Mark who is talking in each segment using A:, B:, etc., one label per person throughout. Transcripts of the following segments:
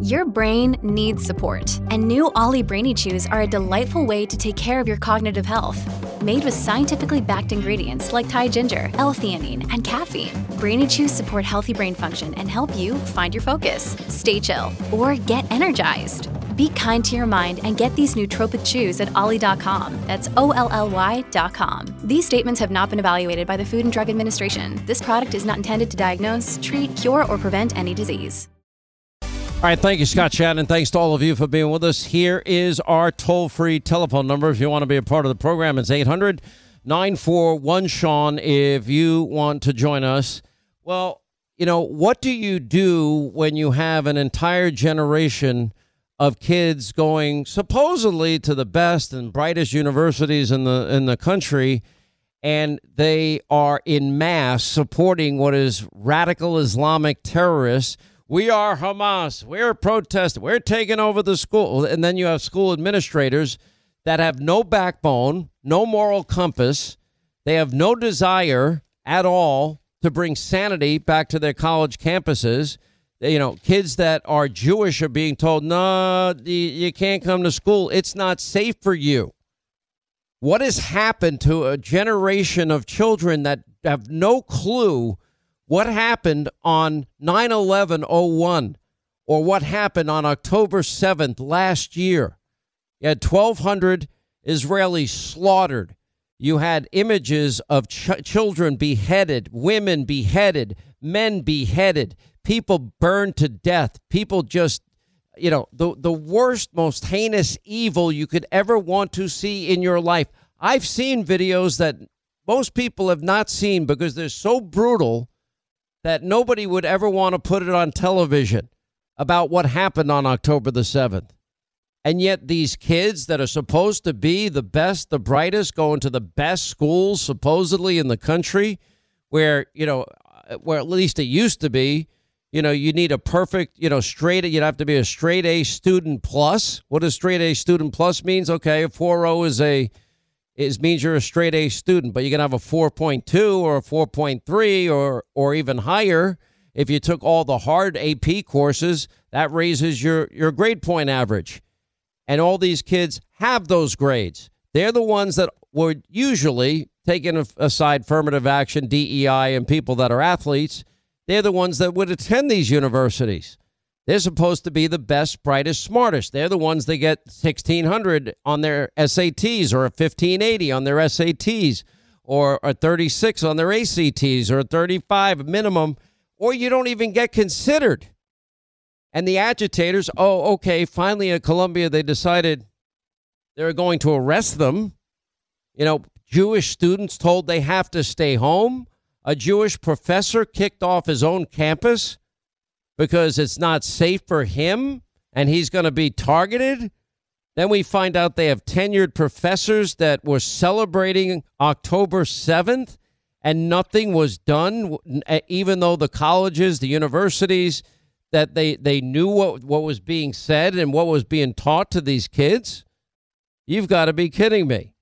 A: Your brain needs support, and new Ollie Brainy Chews are a delightful way to take care of your cognitive health. Made with scientifically backed ingredients like Thai ginger, L-theanine, and caffeine, Brainy Chews support healthy brain function and help you find your focus, stay chill, or get energized. Be kind to your mind and get these nootropic chews at ollie.com. That's OLLY.com. These statements have not been evaluated by the Food and Drug Administration. This product is not intended to diagnose, treat, cure, or prevent any disease.
B: All right, thank you, Scott Shannon. Thanks to all of you for being with us. Here is our toll-free telephone number. If you want to be a part of the program, it's 800-941-SEAN if you want to join us. Well, you know, what do you do when you have an entire generation of kids going supposedly to the best and brightest universities in the country, and they are in mass supporting what is radical Islamic terrorists? We are Hamas. We're protesting. We're taking over the school. And then you have school administrators that have no backbone, no moral compass. They have no desire at all to bring sanity back to their college campuses. You know, kids that are Jewish are being told, no, you can't come to school. It's not safe for you. What has happened to a generation of children that have no clue what happened on 9/11/01 or what happened on October 7th last year? You had 1,200 Israelis slaughtered. You had images of children beheaded, women beheaded, men beheaded, people burned to death. People just, you know, the worst, most heinous evil you could ever want to see in your life. I've seen videos that most people have not seen because they're so brutal that nobody would ever want to put it on television about what happened on October the 7th. And yet these kids that are supposed to be the best, the brightest, going to the best schools supposedly in the country where, you know, where at least it used to be, you know, you need a perfect, you know, straight, you'd have to be a straight A student plus. What does straight A student plus means? Okay, a 4.0 means you're a straight A student, but you can have a 4.2 or a 4.3 or even higher. If you took all the hard AP courses, that raises your grade point average. And all these kids have those grades. They're the ones that would usually, taking aside affirmative action, DEI, and people that are athletes, they're the ones that would attend these universities. They're supposed to be the best, brightest, smartest. They're the ones that get 1,600 on their SATs or a 1,580 on their SATs or a 36 on their ACTs or a 35 minimum, or you don't even get considered. And the agitators, oh, okay, finally at Columbia, they decided they're going to arrest them. You know, Jewish students told they have to stay home. A Jewish professor kicked off his own campus because it's not safe for him and he's going to be targeted. Then we find out they have tenured professors that were celebrating October 7th and nothing was done, even though the colleges, the universities, that they knew what was being said and what was being taught to these kids. You've got to be kidding me.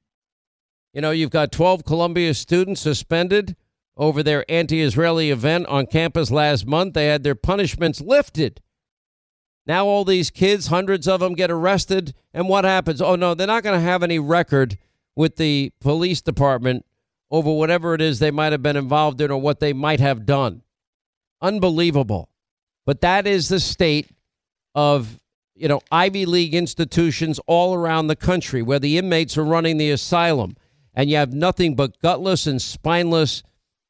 B: You know, you've got 12 Columbia students suspended over their anti-Israeli event on campus last month. They had their punishments lifted. Now all these kids, hundreds of them, get arrested. And what happens? Oh, no, they're not going to have any record with the police department over whatever it is they might have been involved in or what they might have done. Unbelievable. But that is the state of, you know, Ivy League institutions all around the country where the inmates are running the asylum. And you have nothing but gutless and spineless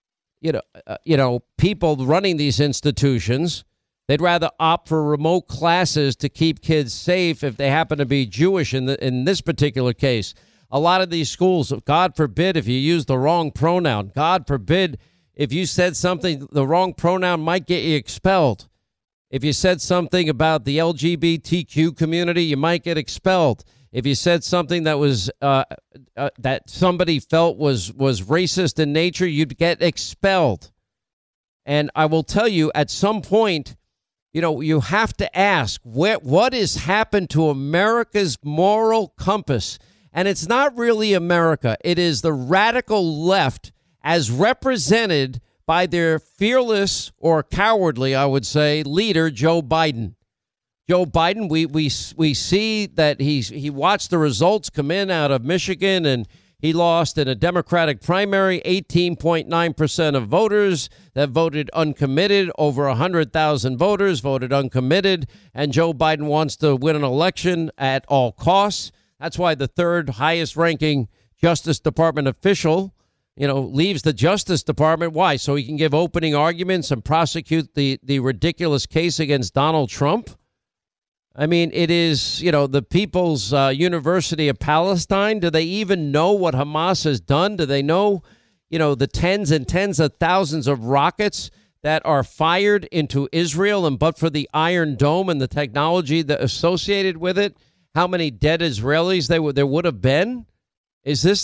B: people running these institutions. They'd rather opt for remote classes to keep kids safe if they happen to be Jewish in this particular case. A lot of these schools, God forbid if you use the wrong pronoun. God forbid if you said something, the wrong pronoun might get you expelled. If you said something about the LGBTQ community, you might get expelled. If you said something that was that somebody felt was racist in nature, you'd get expelled. And I will tell you, at some point, you know, you have to ask what has happened to America's moral compass. And it's not really America. It is the radical left as represented by their fearless or cowardly, I would say, leader, Joe Biden. Joe Biden, we see that he watched the results come in out of Michigan, and he lost in a Democratic primary. 18.9% of voters that voted uncommitted, over 100,000 voters voted uncommitted, and Joe Biden wants to win an election at all costs. That's why the third highest ranking Justice Department official, leaves the Justice Department. Why? So he can give opening arguments and prosecute the ridiculous case against Donald Trump. I mean, it is, the People's University of Palestine. Do they even know what Hamas has done? Do they know, the tens and tens of thousands of rockets that are fired into Israel? And but for the Iron Dome and the technology that associated with it, how many dead Israelis there would have been? Is this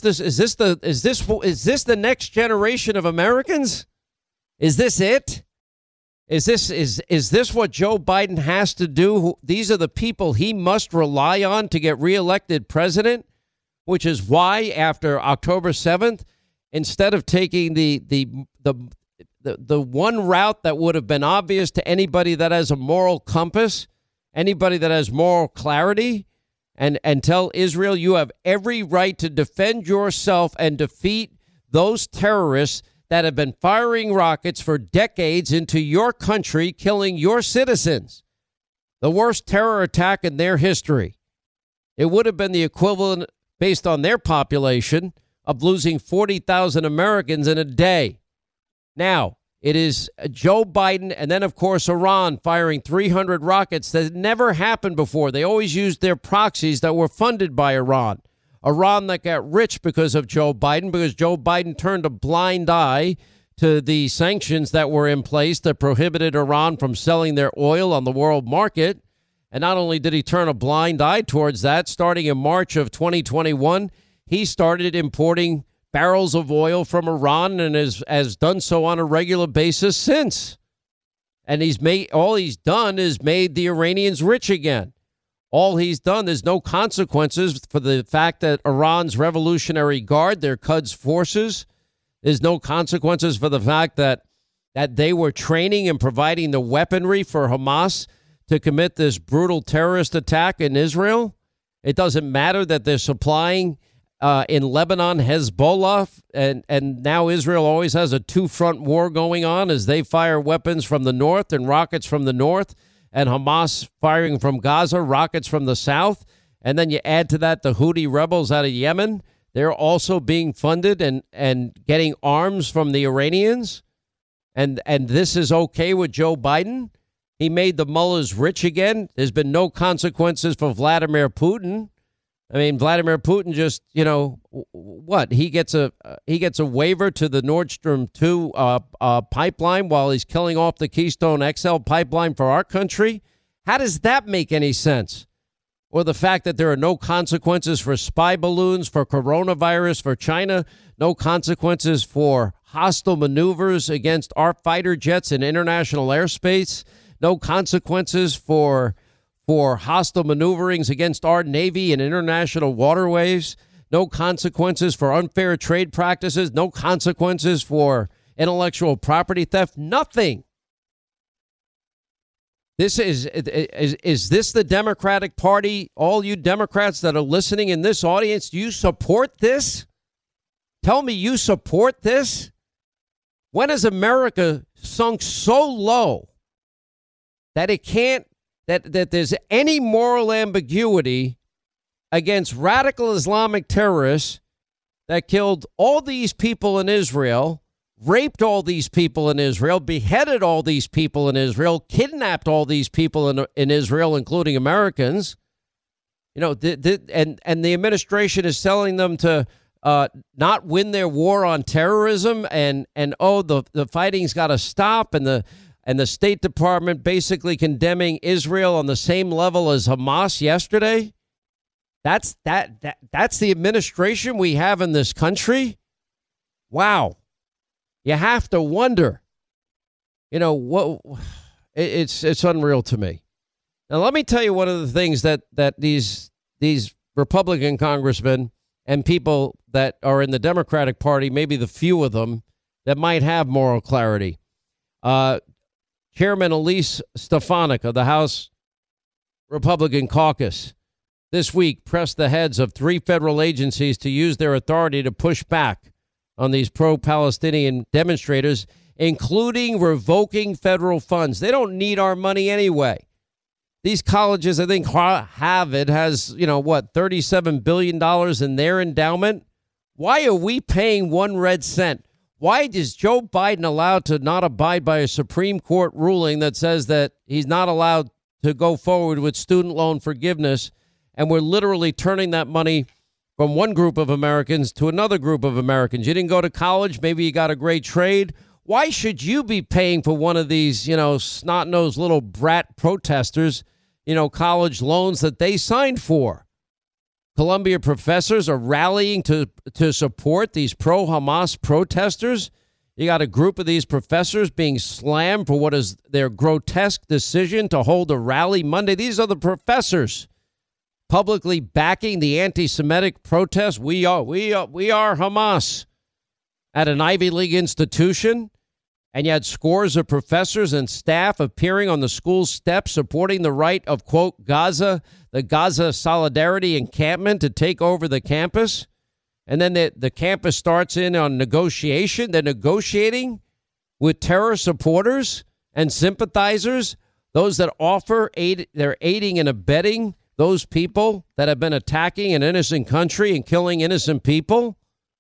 B: the next generation of Americans? Is this it? Is this what Joe Biden has to do? These are the people he must rely on to get reelected president, which is why after October 7th, instead of taking the one route that would have been obvious to anybody that has a moral compass, anybody that has moral clarity, and tell Israel you have every right to defend yourself and defeat those terrorists that have been firing rockets for decades into your country, killing your citizens. The worst terror attack in their history. It would have been the equivalent, based on their population, of losing 40,000 Americans in a day. Now, it is Joe Biden and then, of course, Iran firing 300 rockets that never happened before. They always used their proxies that were funded by Iran. Iran that got rich because of Joe Biden, because Joe Biden turned a blind eye to the sanctions that were in place that prohibited Iran from selling their oil on the world market. And not only did he turn a blind eye towards that, starting in March of 2021, he started importing barrels of oil from Iran and has done so on a regular basis since. And all he's done is made the Iranians rich again. All he's done, there's no consequences for the fact that Iran's Revolutionary Guard, their Quds forces, there's no consequences for the fact that they were training and providing the weaponry for Hamas to commit this brutal terrorist attack in Israel. It doesn't matter that they're supplying in Lebanon Hezbollah, and now Israel always has a two-front war going on as they fire weapons from the north and rockets from the north, and Hamas firing from Gaza, rockets from the south. And then you add to that the Houthi rebels out of Yemen. They're also being funded and getting arms from the Iranians. And this is okay with Joe Biden. He made the mullahs rich again. There's been no consequences for Vladimir Putin. I mean, Vladimir Putin just, what? He gets a waiver to the Nord Stream 2 pipeline while he's killing off the Keystone XL pipeline for our country. How does that make any sense? Or the fact that there are no consequences for spy balloons, for coronavirus, for China, no consequences for hostile maneuvers against our fighter jets in international airspace, no consequences for hostile maneuverings against our Navy in international waterways, no consequences for unfair trade practices, no consequences for intellectual property theft, nothing. This is this the Democratic Party? All you Democrats that are listening in this audience, do you support this? Tell me you support this? When has America sunk so low that it can't, that there's any moral ambiguity against radical Islamic terrorists that killed all these people in Israel, raped all these people in Israel, beheaded all these people in Israel, kidnapped all these people in Israel, including Americans? And the administration is telling them to not win their war on terrorism, and the fighting's got to stop, and the State Department basically condemning Israel on the same level as Hamas yesterday. That's the administration we have in this country. Wow. You have to wonder, what it's unreal to me. Now, let me tell you one of the things that these Republican congressmen and people that are in the Democratic Party, maybe the few of them that might have moral clarity. Chairman Elise Stefanik of the House Republican caucus this week pressed the heads of 3 federal agencies to use their authority to push back on these pro-Palestinian demonstrators, including revoking federal funds. They don't need our money anyway. These colleges, I think Harvard has, $37 billion in their endowment. Why are we paying 1 red cent? Why is Joe Biden allowed to not abide by a Supreme Court ruling that says that he's not allowed to go forward with student loan forgiveness? And we're literally turning that money from one group of Americans to another group of Americans. You didn't go to college. Maybe you got a great trade. Why should you be paying for one of these, snot-nosed little brat protesters, college loans that they signed for? Columbia professors are rallying to support these pro-Hamas protesters. You got a group of these professors being slammed for what is their grotesque decision to hold a rally Monday. These are the professors publicly backing the anti-Semitic protests. We are Hamas at an Ivy League institution. And you had scores of professors and staff appearing on the school steps supporting the right of, quote, the Gaza Solidarity Encampment to take over the campus. And then the campus starts in on negotiation. They're negotiating with terror supporters and sympathizers, those that offer aid. They're aiding and abetting those people that have been attacking an innocent country and killing innocent people.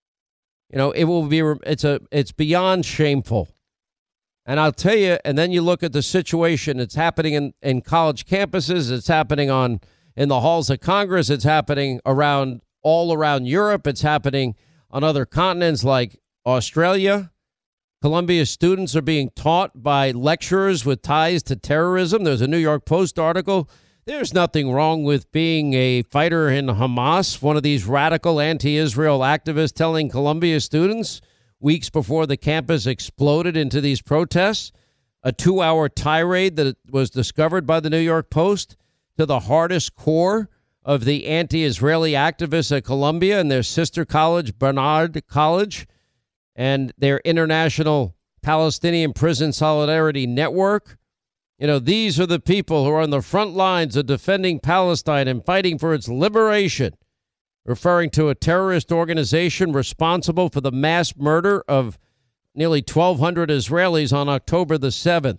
B: It's beyond shameful. And I'll tell you, and then you look at the situation. It's happening in college campuses. It's happening in the halls of Congress. It's happening all around Europe. It's happening on other continents like Australia. Columbia students are being taught by lecturers with ties to terrorism. There's a New York Post article. There's nothing wrong with being a fighter in Hamas, one of these radical anti-Israel activists telling Columbia students weeks before the campus exploded into these protests, a 2-hour tirade that was discovered by the New York Post to the hardest core of the anti-Israeli activists at Columbia and their sister college, Barnard College, and their International Palestinian Prison Solidarity Network. These are the people who are on the front lines of defending Palestine and fighting for its liberation, referring to a terrorist organization responsible for the mass murder of nearly 1,200 Israelis on October the 7th.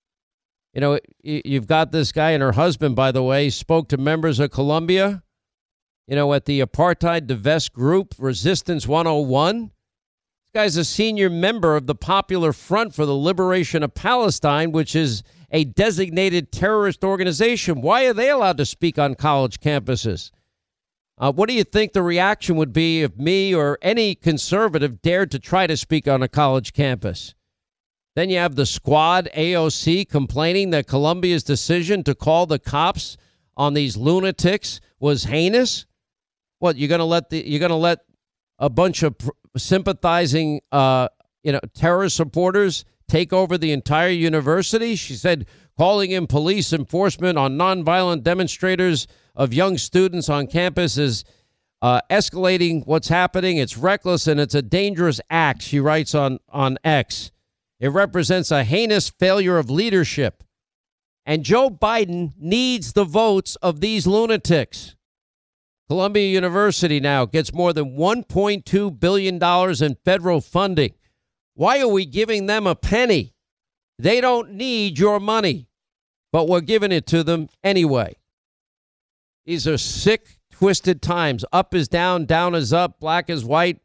B: You've got this guy, and her husband, by the way, spoke to members of Columbia, at the Apartheid Divest Group, Resistance 101. This guy's a senior member of the Popular Front for the Liberation of Palestine, which is a designated terrorist organization. Why are they allowed to speak on college campuses? What do you think the reaction would be if me or any conservative dared to try to speak on a college campus? Then you have the Squad AOC complaining that Columbia's decision to call the cops on these lunatics was heinous. What, you're going to let a bunch of sympathizing terror supporters take over the entire university? She said calling in police enforcement on nonviolent demonstrators of young students on campus is escalating what's happening. It's reckless and it's a dangerous act, she writes on X. It represents a heinous failure of leadership. And Joe Biden needs the votes of these lunatics. Columbia University now gets more than $1.2 billion in federal funding. Why are we giving them a penny? They don't need your money, but we're giving it to them anyway. These are sick, twisted times. Up is down, down is up, black is white,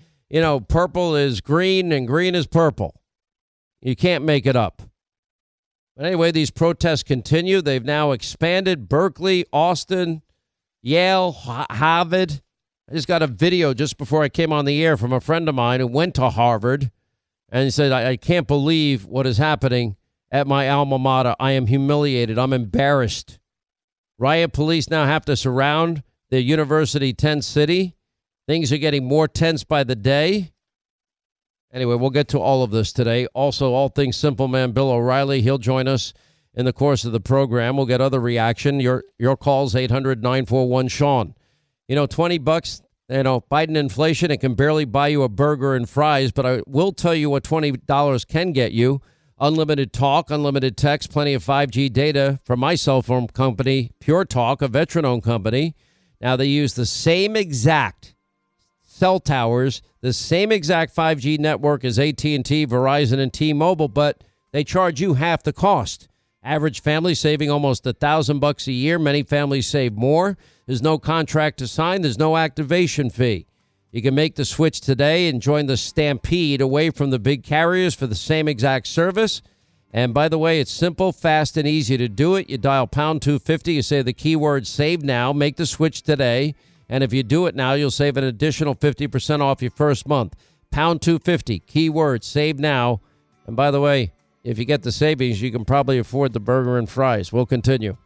B: purple is green, and green is purple. You can't make it up. But anyway, these protests continue. They've now expanded Berkeley, Austin, Yale, Harvard. I just got a video just before I came on the air from a friend of mine who went to Harvard. And he said, I can't believe what is happening at my alma mater. I am humiliated. I'm embarrassed. Riot police now have to surround the university tent city. Things are getting more tense by the day. Anyway, we'll get to all of this today. Also, all things Simple Man Bill O'Reilly. He'll join us in the course of the program. We'll get other reaction. Your calls, 800-941-SEAN. $20, Biden inflation, it can barely buy you a burger and fries, but I will tell you what $20 can get you. Unlimited talk, unlimited text, plenty of 5G data from my cell phone company, Pure Talk, a veteran-owned company. Now, they use the same exact cell towers, the same exact 5G network as AT&T, Verizon, and T-Mobile, but they charge you half the cost. Average family saving almost $1,000 a year. Many families save more. There's no contract to sign. There's no activation fee. You can make the switch today and join the stampede away from the big carriers for the same exact service. And by the way, it's simple, fast, and easy to do it. You dial pound 250. You say the keyword save now. Make the switch today. And if you do it now, you'll save an additional 50% off your first month. Pound 250, keyword save now. And by the way, if you get the savings, you can probably afford the burger and fries. We'll continue.